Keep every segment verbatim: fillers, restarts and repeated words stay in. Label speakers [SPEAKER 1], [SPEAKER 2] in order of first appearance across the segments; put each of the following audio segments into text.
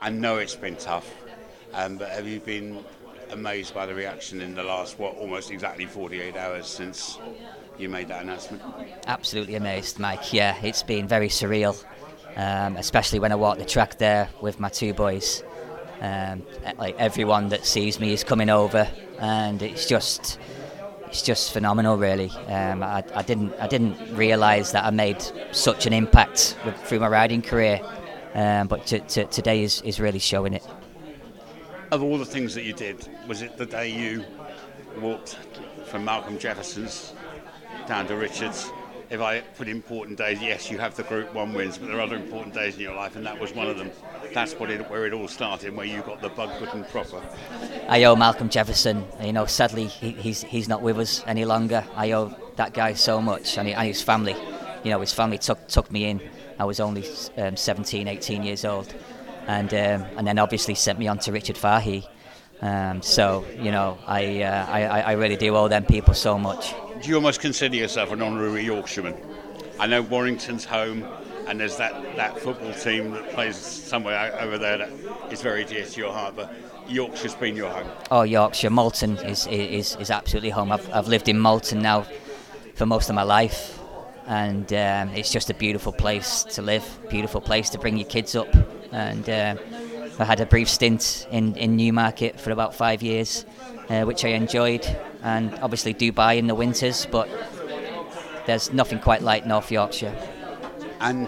[SPEAKER 1] I know it's been tough, um, but have you been amazed by the reaction in the last, what, almost exactly forty-eight hours since you made that announcement?
[SPEAKER 2] Absolutely amazed, Mike. Yeah, it's been very surreal, um, especially when I walk the track there with my two boys. Um, like everyone that sees me is coming over, and it's just, it's just phenomenal, really. Um, I, I didn't, I didn't realise that I made such an impact with, through my riding career, um, but t- t- today is, is really showing it.
[SPEAKER 1] Of all the things that you did, was it the day you walked from Malcolm Jefferson's down to Richards? If I put important days, yes, you have the Group One wins, but there are other important days in your life, and that was one of them. That's what it, where it all started, where you got the bug good and proper.
[SPEAKER 2] I owe Malcolm Jefferson. You know, sadly, he, he's he's not with us any longer. I owe that guy so much, and, he, and his family. You know, his family took took me in. I was only um, seventeen, eighteen years old, and um, and then obviously sent me on to Richard Fahey. Um, so you know, I, uh, I I really do owe them people so much.
[SPEAKER 1] Do you almost consider yourself an honorary Yorkshireman? I know Warrington's home, and there's that, that football team that plays somewhere over there that is very dear to your heart, but Yorkshire's been your home.
[SPEAKER 2] Oh, Yorkshire, Malton is is, is absolutely home. I've, I've lived in Malton now for most of my life, and um, it's just a beautiful place to live, beautiful place to bring your kids up. And uh, I had a brief stint in, in Newmarket for about five years, uh, which I enjoyed, and obviously Dubai in the winters, but there's nothing quite like North Yorkshire.
[SPEAKER 1] And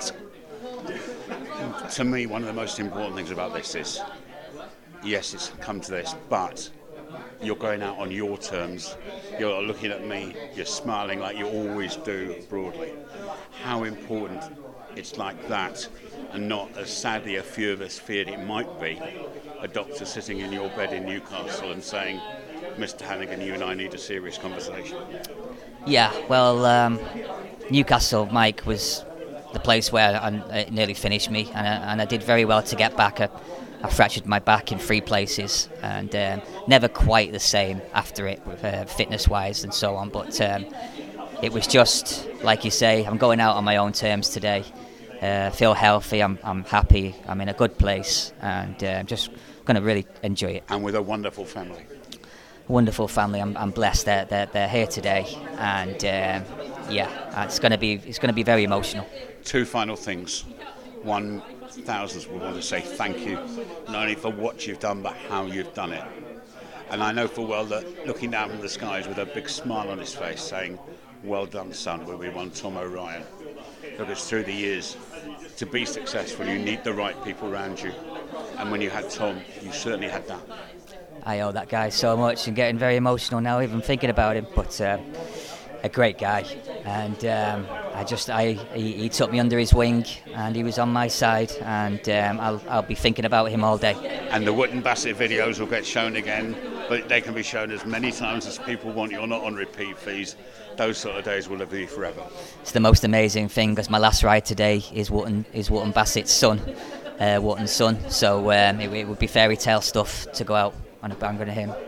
[SPEAKER 1] to me, one of the most important things about this is, yes, it's come to this, but you're going out on your terms. You're looking at me, you're smiling like you always do broadly. How important it's like that, and not, as sadly a few of us feared it might be, a doctor sitting in your bed in Newcastle and saying, Mister Hannigan, you and I need a serious conversation.
[SPEAKER 2] Yeah, well, um, Newcastle, Mike, was the place where I, it nearly finished me, and I, and I did very well to get back. I, I fractured my back in three places, and um, never quite the same after it, uh, fitness-wise and so on. But um, it was just, like you say, I'm going out on my own terms today. Uh, feel healthy, I'm, I'm happy, I'm in a good place, and uh, I'm just going to really enjoy it.
[SPEAKER 1] And with a wonderful family.
[SPEAKER 2] Wonderful family. I'm, I'm blessed that they're, they're here today, and um, yeah, it's going to be it's going to be very emotional.
[SPEAKER 1] Two final things. One, thousands will want to say thank you, not only for what you've done, but how you've done it. And I know full well that looking down from the skies with a big smile on his face, saying, "Well done, son," will be one Tom O'Ryan. Because through the years, to be successful, you need the right people around you. And when you had Tom, you certainly had that.
[SPEAKER 2] I owe that guy so much, and getting very emotional now even thinking about him, but uh, a great guy, and um, I just I he, he took me under his wing, and he was on my side, and um, I'll I'll be thinking about him all day.
[SPEAKER 1] And the Wootton Bassett videos will get shown again, but they can be shown as many times as people want. You're not on repeat fees. Those sort of days will live with you forever.
[SPEAKER 2] It's the most amazing thing, because my last ride today is Wootton is Wootton Bassett's son, uh, Wootton's son, so um, it, it would be fairy tale stuff to go out on a banger to him.